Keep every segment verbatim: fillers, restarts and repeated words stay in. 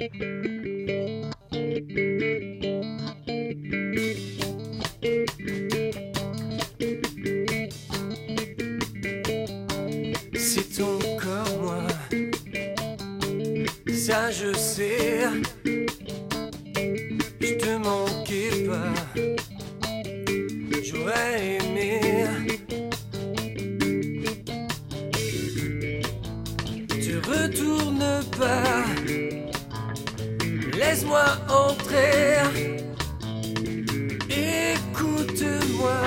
C'est ton corps, moi, ça je sais. Je te manquais pas, j'aurais aimé. Tu retournes pas, laisse-moi entrer. Écoute-moi.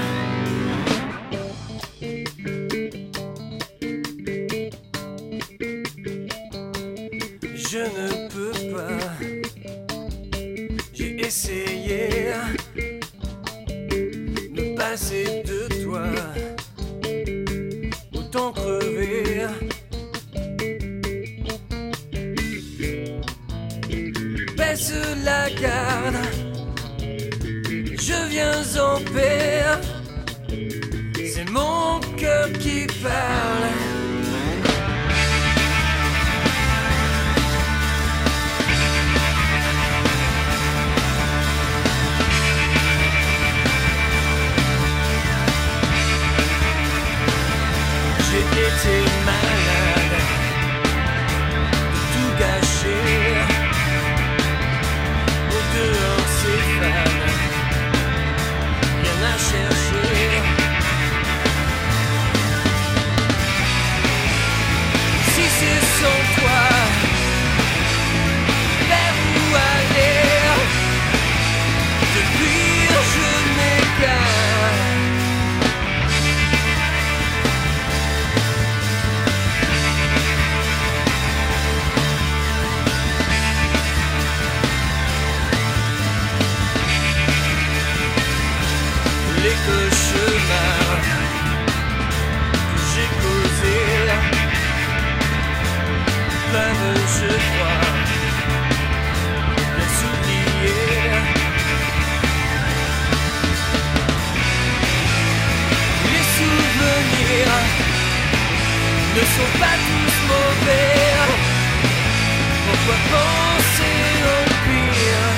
Je ne peux pas, j'ai essayé me passer de toi, autant crever. Baisse la garde, je viens en paix, c'est mon cœur qui parle. J'ai été malade, tout gâché. Au dehors c'est fan, rien à chercher. Si c'est sans toi, vers où aller? Depuis je m'égare. Les cauchemars que j'ai causés peuvent, je crois, les oublier. Les souvenirs ne sont pas tous mauvais. Pourquoi penser au pire?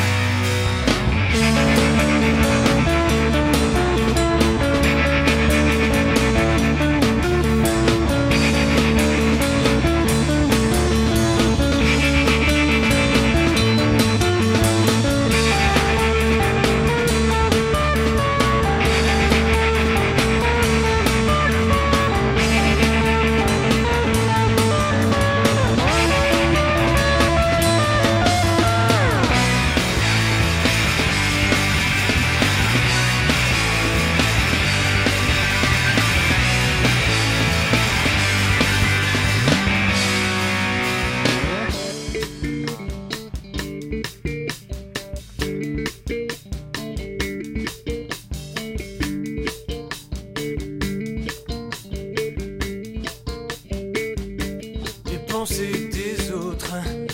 Pensée des autres,